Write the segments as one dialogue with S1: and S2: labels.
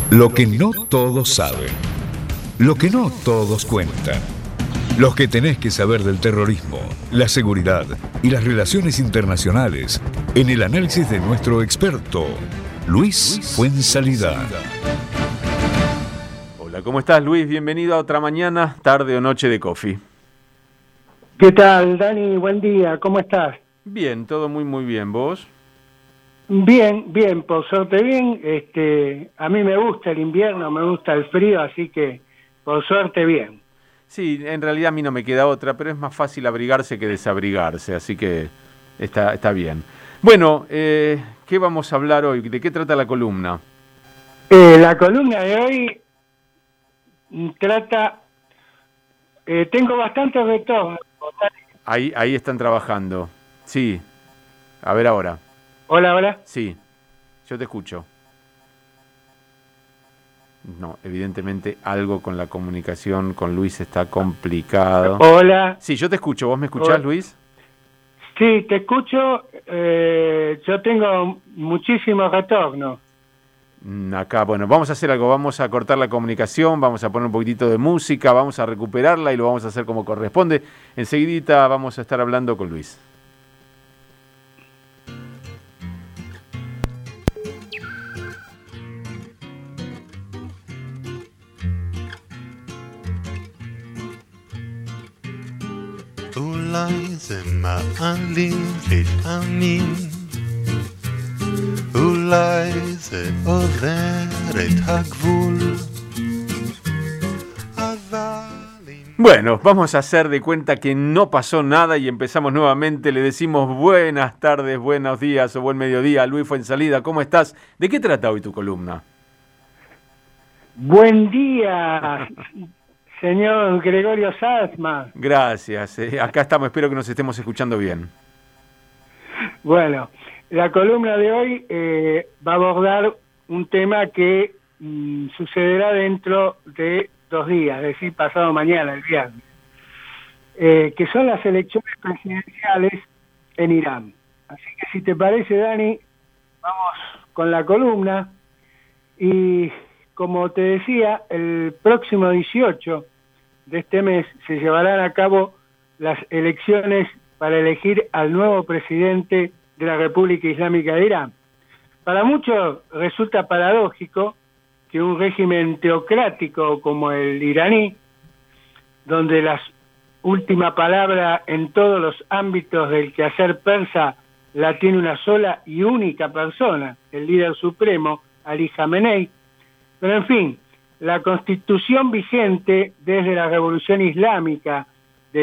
S1: Lo que no todos saben. Lo que no todos cuentan. Los que tenés que saber del terrorismo, la seguridad y las relaciones internacionales en el análisis de nuestro experto, Luis Fuenzalida.
S2: Hola, ¿cómo estás, Luis? Bienvenido a otra mañana, tarde o noche de coffee.
S3: ¿Qué tal, Dani? Buen día, ¿cómo estás?
S2: Bien, todo muy bien. ¿Vos?
S3: Bien, por suerte bien. A mí me gusta el invierno, me gusta el frío, así que por suerte bien.
S2: Sí, en realidad a mí no me queda otra, pero es más fácil abrigarse que desabrigarse, así que está bien. Bueno, ¿qué vamos a hablar hoy? ¿De qué trata la columna?
S3: La columna de hoy trata... tengo bastante retorno.
S2: Ahí están trabajando. Sí. A ver ahora.
S3: Hola.
S2: Sí, yo te escucho. No, evidentemente algo con la comunicación con Luis está complicado.
S3: Hola.
S2: Sí, yo te escucho. ¿Vos me escuchás,
S3: Hola.
S2: Luis?
S3: Sí, te escucho. Yo tengo muchísimo retorno.
S2: Acá, bueno, vamos a hacer algo. Vamos a cortar la comunicación, vamos a poner un poquitito de música, vamos a recuperarla y lo vamos a hacer como corresponde. Enseguidita vamos a estar hablando con Luis.
S4: אולי זה מעלים לפעמים, אולי זה עובר את הגבול.
S2: Bueno, vamos a hacer de cuenta que no pasó nada y empezamos nuevamente. Le decimos buenas tardes, buenos días o buen mediodía a Luis Fuenzalida. ¿Cómo estás? ¿De qué trata hoy tu columna?
S3: Buen día, señor Gregorio Salzman.
S2: Gracias, acá estamos, espero que nos estemos escuchando bien.
S3: Bueno, la columna de hoy va a abordar un tema que sucederá dentro de 2 días, es decir, pasado mañana, el viernes, que son las elecciones presidenciales en Irán. Así que si te parece, Dani, vamos con la columna y... Como te decía, el próximo 18 de este mes se llevarán a cabo las elecciones para elegir al nuevo presidente de la República Islámica de Irán. Para muchos resulta paradójico que un régimen teocrático como el iraní, donde la última palabra en todos los ámbitos del quehacer persa la tiene una sola y única persona, el líder supremo, Ali Khamenei. Pero en fin, la constitución vigente desde la Revolución Islámica de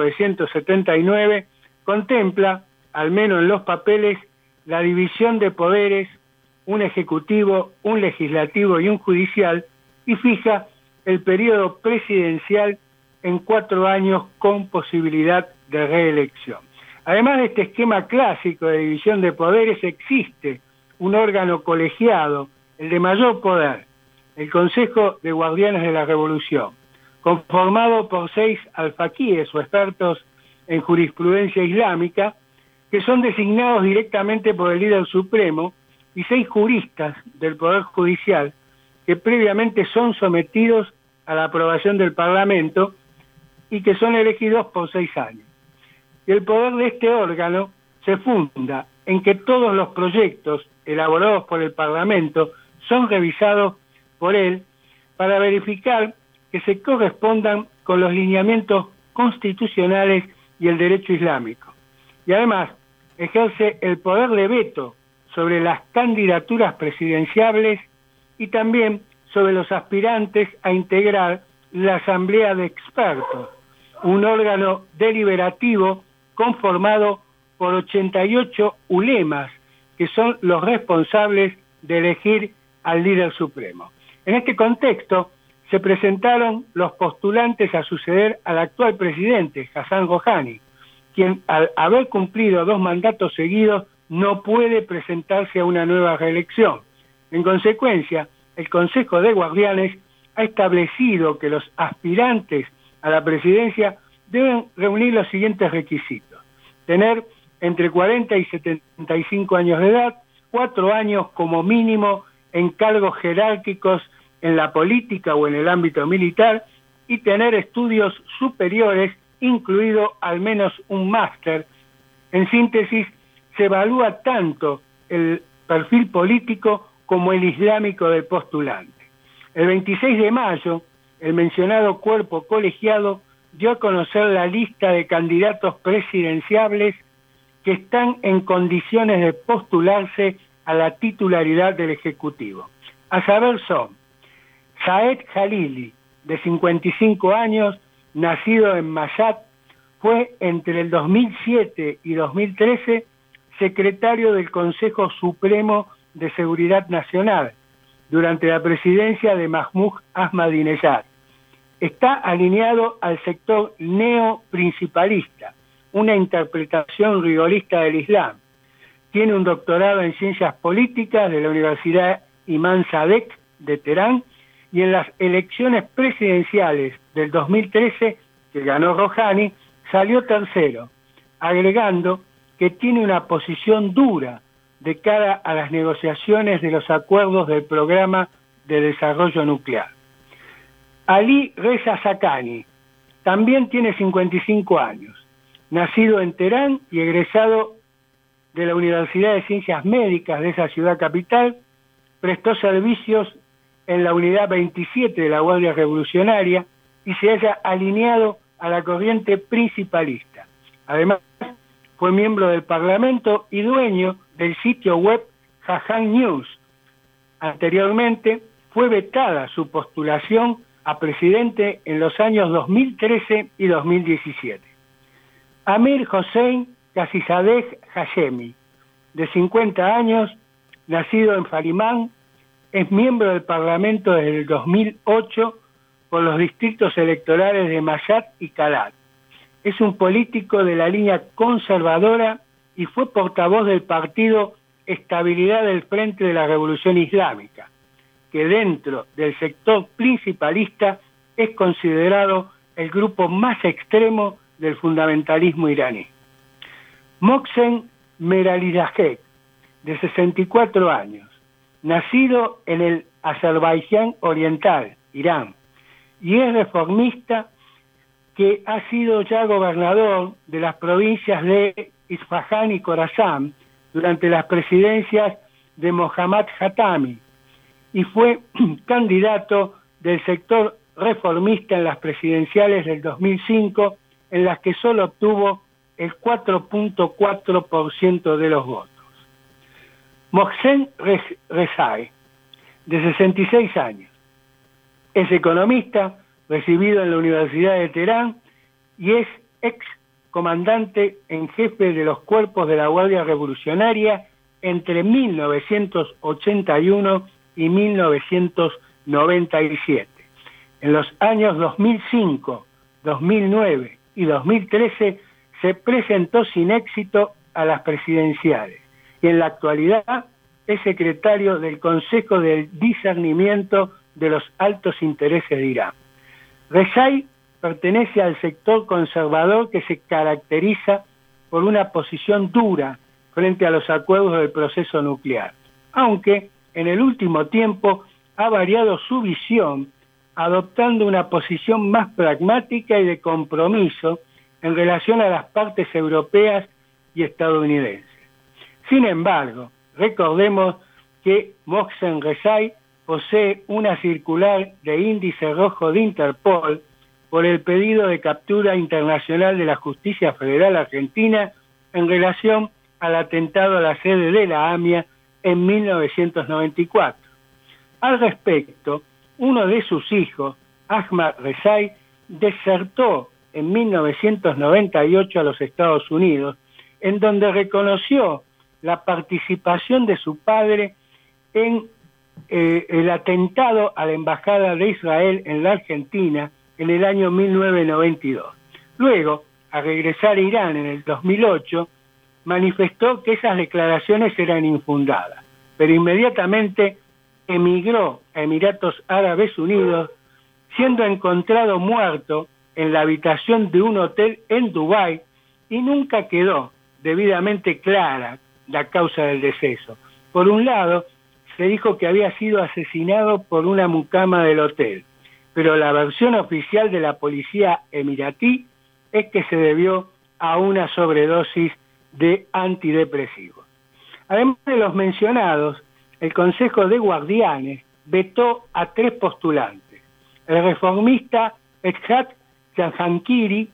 S3: 1979 contempla, al menos en los papeles, la división de poderes, un ejecutivo, un legislativo y un judicial, y fija el periodo presidencial en 4 años con posibilidad de reelección. Además de este esquema clásico de división de poderes, existe un órgano colegiado, el de mayor poder, el Consejo de Guardianes de la Revolución, conformado por 6 alfaquíes o expertos en jurisprudencia islámica, que son designados directamente por el líder supremo, y 6 juristas del Poder Judicial, que previamente son sometidos a la aprobación del Parlamento y que son elegidos por 6 años. Y el poder de este órgano se funda en que todos los proyectos elaborados por el Parlamento son revisados por él para verificar que se correspondan con los lineamientos constitucionales y el derecho islámico. Y además ejerce el poder de veto sobre las candidaturas presidenciables y también sobre los aspirantes a integrar la Asamblea de Expertos, un órgano deliberativo conformado por 88 ulemas, que son los responsables de elegir al líder supremo. En este contexto, se presentaron los postulantes a suceder al actual presidente, Hassan Rouhani, quien al haber cumplido 2 mandatos seguidos no puede presentarse a una nueva reelección. En consecuencia, el Consejo de Guardianes ha establecido que los aspirantes a la presidencia deben reunir los siguientes requisitos: tener entre 40 y 75 años de edad, 4 años como mínimo en cargos jerárquicos en la política o en el ámbito militar y tener estudios superiores, incluido al menos un máster. En síntesis, se evalúa tanto el perfil político como el islámico del postulante. El 26 de mayo, el mencionado cuerpo colegiado dio a conocer la lista de candidatos presidenciables que están en condiciones de postularse a la titularidad del Ejecutivo. A saber son Saed Jalili, de 55 años, nacido en Mashhad, fue entre el 2007 y 2013 secretario del Consejo Supremo de Seguridad Nacional durante la presidencia de Mahmoud Ahmadinejad. Está alineado al sector neoprincipalista, una interpretación rigorista del Islam. Tiene un doctorado en Ciencias Políticas de la Universidad Imam Sadek de Teherán y en las elecciones presidenciales del 2013, que ganó Rouhani, salió tercero, agregando que tiene una posición dura de cara a las negociaciones de los acuerdos del programa de desarrollo nuclear. Ali Reza Zakani también tiene 55 años, nacido en Teherán y egresado de la Universidad de Ciencias Médicas de esa ciudad capital, prestó servicios en la Unidad 27 de la Guardia Revolucionaria y se haya alineado a la corriente principalista. Además, fue miembro del Parlamento y dueño del sitio web Jahan News. Anteriormente, fue vetada su postulación a presidente en los años 2013 y 2017. Amir Hossein Qasizadeh Hashemi, de 50 años, nacido en Farimán, es miembro del Parlamento desde el 2008 por los distritos electorales de Mashhad y Kalat. Es un político de la línea conservadora y fue portavoz del partido Estabilidad del Frente de la Revolución Islámica, que dentro del sector principalista es considerado el grupo más extremo del fundamentalismo iraní. Mohsen Meralizadeh, de 64 años, nacido en el Azerbaiyán Oriental, Irán, y es reformista, que ha sido ya gobernador de las provincias de Isfahán y Khorazán durante las presidencias de Mohammad Khatami y fue candidato del sector reformista en las presidenciales del 2005, en las que solo obtuvo el 4.4% de los votos. Mohsen Rezai, de 66 años, es economista, recibido en la Universidad de Teherán, y es ex comandante en jefe de los cuerpos de la Guardia Revolucionaria entre 1981 y 1997. En los años 2005, 2009 y 2013 se presentó sin éxito a las presidenciales y en la actualidad es secretario del Consejo del Discernimiento de los Altos Intereses de Irán. Rezai pertenece al sector conservador que se caracteriza por una posición dura frente a los acuerdos del proceso nuclear, aunque en el último tiempo ha variado su visión, adoptando una posición más pragmática y de compromiso en relación a las partes europeas y estadounidenses. Sin embargo, recordemos que Mohsen Rezai posee una circular de índice rojo de Interpol por el pedido de captura internacional de la Justicia Federal Argentina en relación al atentado a la sede de la AMIA en 1994. Al respecto, uno de sus hijos, Ahmad Rezai, desertó en 1998 a los Estados Unidos, en donde reconoció la participación de su padre en el atentado a la Embajada de Israel en la Argentina en el año 1992. Luego, al regresar a Irán en el 2008, manifestó que esas declaraciones eran infundadas, pero inmediatamente emigró a Emiratos Árabes Unidos, siendo encontrado muerto en la habitación de un hotel en Dubái y nunca quedó debidamente clara la causa del deceso. Por un lado, se dijo que había sido asesinado por una mucama del hotel, pero la versión oficial de la policía emiratí es que se debió a una sobredosis de antidepresivos. Además de los mencionados, el Consejo de Guardianes vetó a 3 postulantes: el reformista Eshat Jahankiri,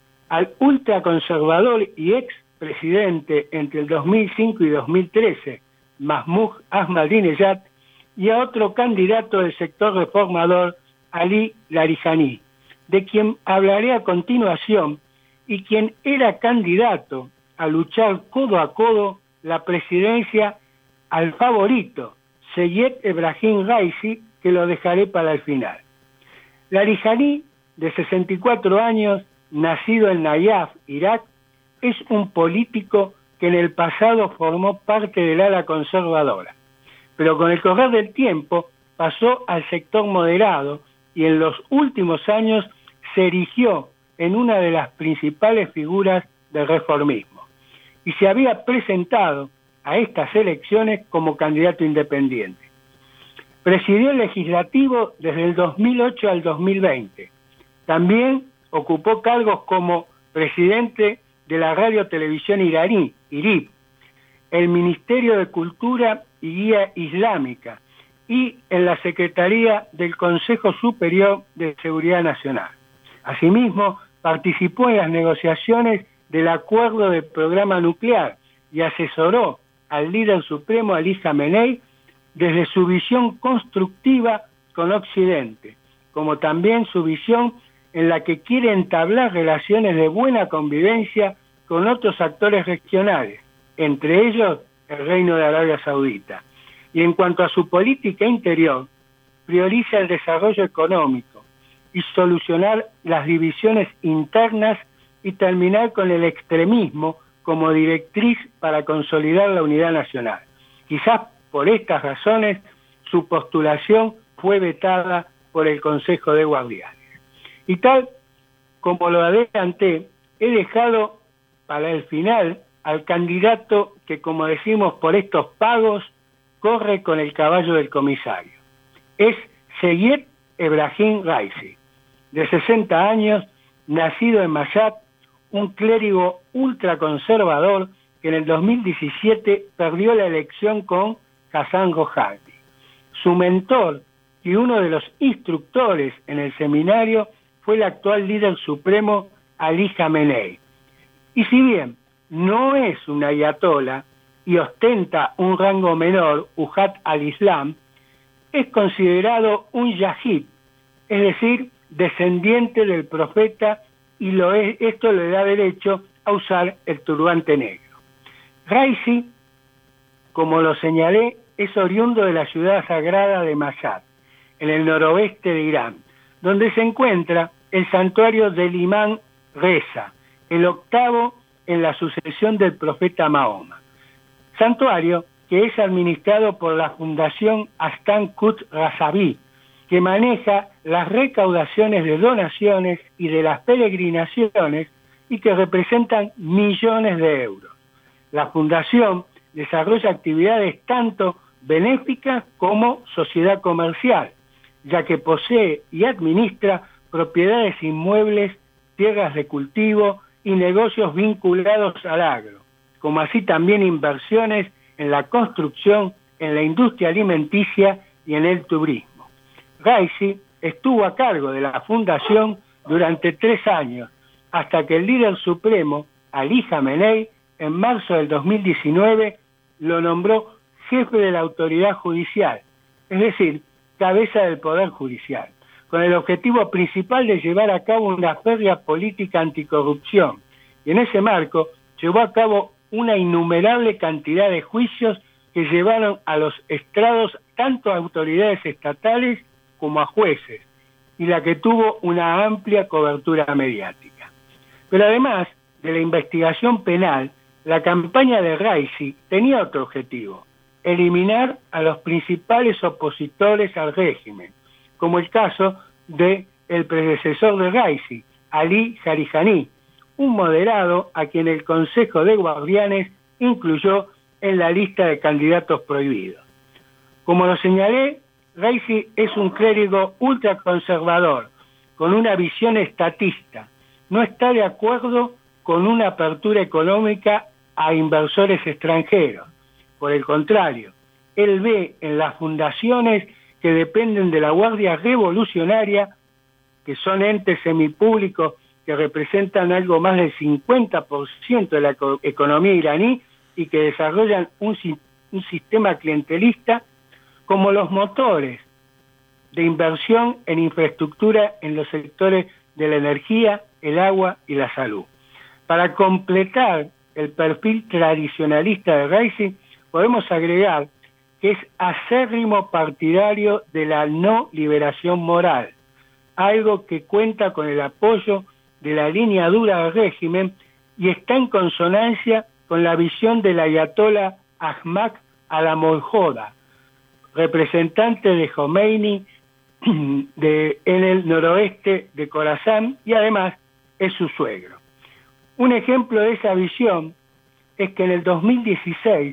S3: al ultraconservador y ex presidente entre el 2005 y 2013, Mahmoud Ahmadinejad, y a otro candidato del sector reformador, Ali Larijani, de quien hablaré a continuación, y quien era candidato a luchar codo a codo la presidencia al favorito, Seyed Ebrahim Raisi, que lo dejaré para el final. Larijani, de 64 años, nacido en Nayaf, Irak, es un político que en el pasado formó parte del ala conservadora, pero con el correr del tiempo pasó al sector moderado y en los últimos años se erigió en una de las principales figuras del reformismo y se había presentado a estas elecciones como candidato independiente. Presidió el legislativo desde el 2008 al 2020. También ocupó cargos como presidente de la Radio Televisión iraní, IRIB, el Ministerio de Cultura y Guía Islámica y en la Secretaría del Consejo Superior de Seguridad Nacional. Asimismo, participó en las negociaciones del acuerdo del programa nuclear y asesoró al líder supremo Ali Khamenei desde su visión constructiva con Occidente, como también su visión en la que quiere entablar relaciones de buena convivencia con otros actores regionales, entre ellos el Reino de Arabia Saudita. Y en cuanto a su política interior, prioriza el desarrollo económico y solucionar las divisiones internas y terminar con el extremismo como directriz para consolidar la unidad nacional. Quizás por estas razones su postulación fue vetada por el Consejo de Guardianes. Y tal como lo adelanté, he dejado para el final al candidato que, como decimos por estos pagos, corre con el caballo del comisario. Es Seyed Ebrahim Raisi, de 60 años, nacido en Mashhad, un clérigo ultraconservador que en el 2017 perdió la elección con Hassan Rouhani. Su mentor y uno de los instructores en el seminario fue el actual líder supremo Ali Khamenei. Y si bien no es un ayatolá y ostenta un rango menor, Ujat al-Islam, es considerado un yahid, es decir, descendiente del profeta, y esto le da derecho a usar el turbante negro. Raisi, como lo señalé, es oriundo de la ciudad sagrada de Mashhad, en el noroeste de Irán, donde se encuentra el santuario del Imán Reza, el octavo en la sucesión del profeta Mahoma. Santuario que es administrado por la Fundación Astan Qutb Razavi, que maneja las recaudaciones de donaciones y de las peregrinaciones y que representan millones de euros. La fundación desarrolla actividades tanto benéficas como sociedad comercial, ya que posee y administra propiedades inmuebles, tierras de cultivo y negocios vinculados al agro, como así también inversiones en la construcción, en la industria alimenticia y en el turismo. Raisi estuvo a cargo de la fundación durante 3 años, hasta que el líder supremo, Ali Khamenei, en marzo del 2019, lo nombró jefe de la autoridad judicial, es decir, cabeza del Poder Judicial, con el objetivo principal de llevar a cabo una férrea política anticorrupción. Y en ese marco llevó a cabo una innumerable cantidad de juicios que llevaron a los estrados tanto a autoridades estatales como a jueces, y la que tuvo una amplia cobertura mediática. Pero además de la investigación penal, la campaña de Raisi tenía otro objetivo: eliminar a los principales opositores al régimen, como el caso de el predecesor de Raisi, Ali Larijani, un moderado a quien el Consejo de Guardianes incluyó en la lista de candidatos prohibidos. Como lo señalé, Raisi es un clérigo ultraconservador, con una visión estatista. No está de acuerdo con una apertura económica a inversores extranjeros. Por el contrario, él ve en las fundaciones que dependen de la Guardia Revolucionaria, que son entes semipúblicos que representan algo más del 50% de la economía iraní y que desarrollan un sistema clientelista, como los motores de inversión en infraestructura en los sectores de la energía, el agua y la salud. Para completar el perfil tradicionalista de Raisi, podemos agregar que es acérrimo partidario de la no liberación moral, algo que cuenta con el apoyo de la línea dura del régimen y está en consonancia con la visión del ayatolá Ahmad Alamoljoda, representante de Jomeini en el noroeste de Khorasan, y además es su suegro. Un ejemplo de esa visión es que en el 2016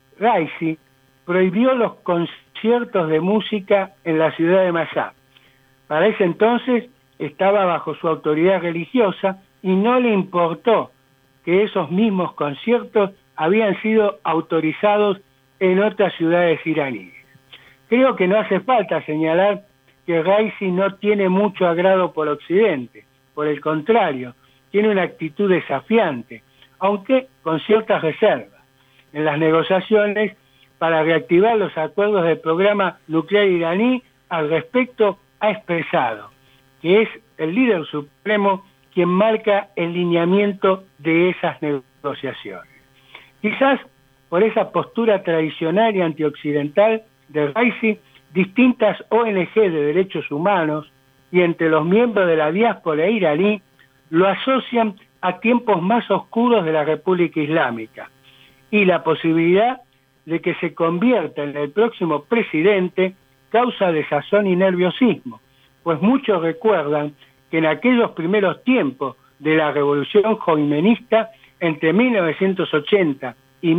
S3: Raisi prohibió los conciertos de música en la ciudad de Mashhad. Para ese entonces estaba bajo su autoridad religiosa y no le importó que esos mismos conciertos habían sido autorizados en otras ciudades iraníes. Creo que no hace falta señalar que Raisi no tiene mucho agrado por Occidente. Por el contrario, tiene una actitud desafiante, aunque con ciertas reservas. En las negociaciones para reactivar los acuerdos del programa nuclear iraní, al respecto ha expresado que es el líder supremo quien marca el lineamiento de esas negociaciones. Quizás por esa postura tradicional y antioccidental de Raisi, distintas ONG de derechos humanos y entre los miembros de la diáspora iraní lo asocian a tiempos más oscuros de la República Islámica y la posibilidad de que se convierta en el próximo presidente causa desazón y nerviosismo, pues muchos recuerdan que en aquellos primeros tiempos de la revolución joimenista, entre 1980 y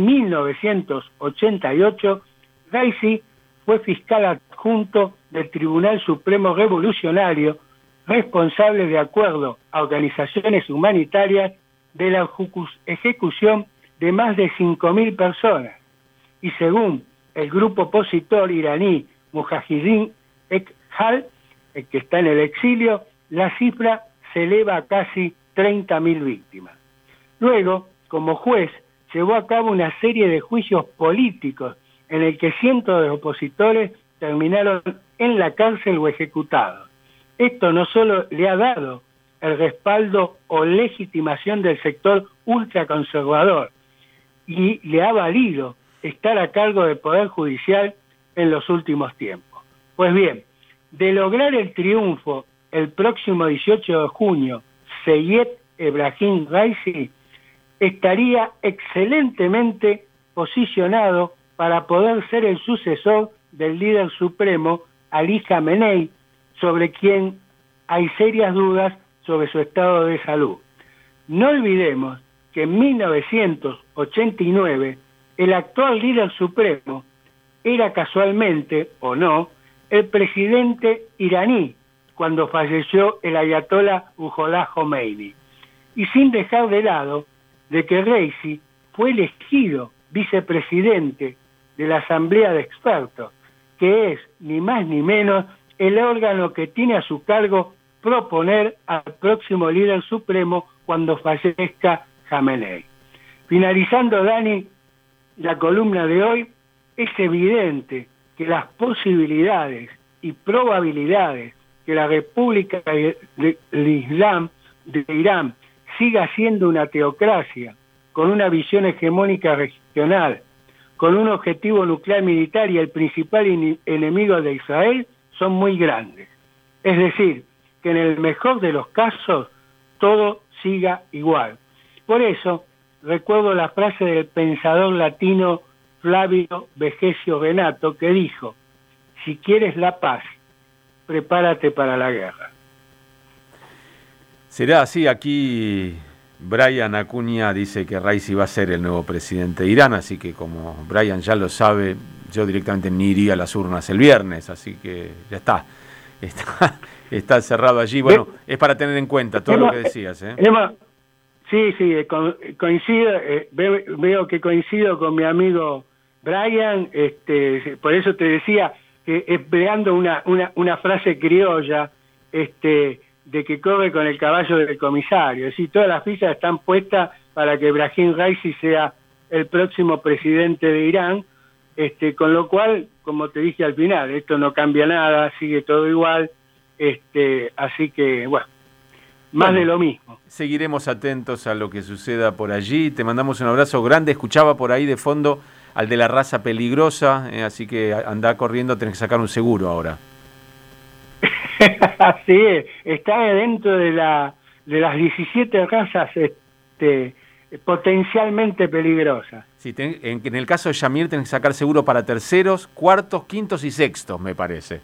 S3: 1988, Raisi fue fiscal adjunto del Tribunal Supremo Revolucionario, responsable, de acuerdo a organizaciones humanitarias, de la ejecución de más de 5.000 personas. Y según el grupo opositor iraní Mujahidin Ekhal, el que está en el exilio, la cifra se eleva a casi 30.000 víctimas. Luego, como juez, llevó a cabo una serie de juicios políticos en el que cientos de opositores terminaron en la cárcel o ejecutados. Esto no solo le ha dado el respaldo o legitimación del sector ultraconservador y le ha valido estar a cargo del Poder Judicial en los últimos tiempos. Pues bien, de lograr el triunfo el próximo 18 de junio, Seyed Ebrahim Raisi estaría excelentemente posicionado para poder ser el sucesor del líder supremo Ali Khamenei, sobre quien hay serias dudas sobre su estado de salud. No olvidemos que en 1989 el actual líder supremo era casualmente, o no, el presidente iraní cuando falleció el ayatolá Ruhollah Jomeini. Y sin dejar de lado de que Raisi fue elegido vicepresidente de la Asamblea de Expertos, que es ni más ni menos el órgano que tiene a su cargo proponer al próximo líder supremo cuando fallezca Khamenei. Finalizando, Dani, la columna de hoy, es evidente que las posibilidades y probabilidades que la República del Islam de Irán siga siendo una teocracia con una visión hegemónica regional, con un objetivo nuclear militar y el principal enemigo de Israel, son muy grandes. Es decir, que en el mejor de los casos todo siga igual. Por eso, recuerdo la frase del pensador latino Flavio Vegecio Renato, que dijo: si quieres la paz, prepárate para la guerra.
S2: Será así. Aquí Brian Acuña dice que Raisi va a ser el nuevo presidente de Irán, así que como Brian ya lo sabe, yo directamente ni iría a las urnas el viernes, así que ya está. Está cerrado allí. Bueno, es para tener en cuenta todo lo que decías.
S3: Sí, coincido, veo que coincido con mi amigo Brian, por eso te decía que empleando una frase criolla, de que corre con el caballo del comisario. Es decir, todas las fichas están puestas para que Ebrahim Raisi sea el próximo presidente de Irán, con lo cual, como te dije al final, esto no cambia nada, sigue todo igual, así que, bueno, más de lo mismo.
S2: Seguiremos atentos a lo que suceda por allí. Te mandamos un abrazo grande. Escuchaba por ahí de fondo al de la raza peligrosa, así que anda corriendo, tenés que sacar un seguro ahora.
S3: Así es, está dentro de las 17 razas potencialmente peligrosas.
S2: Sí, en el caso de Yamir tenés que sacar seguro para terceros, cuartos, quintos y sextos, me parece.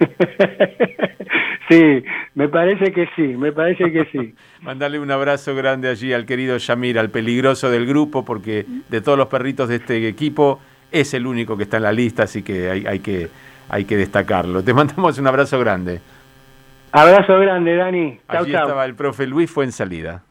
S3: Sí, me parece que sí.
S2: Mandale un abrazo grande allí al querido Yamir, al peligroso del grupo, porque de todos los perritos de este equipo es el único que está en la lista, así que hay que destacarlo. Te mandamos un abrazo grande.
S3: Abrazo grande, Dani.
S2: Allí estaba el profe Luis Fuenzalida.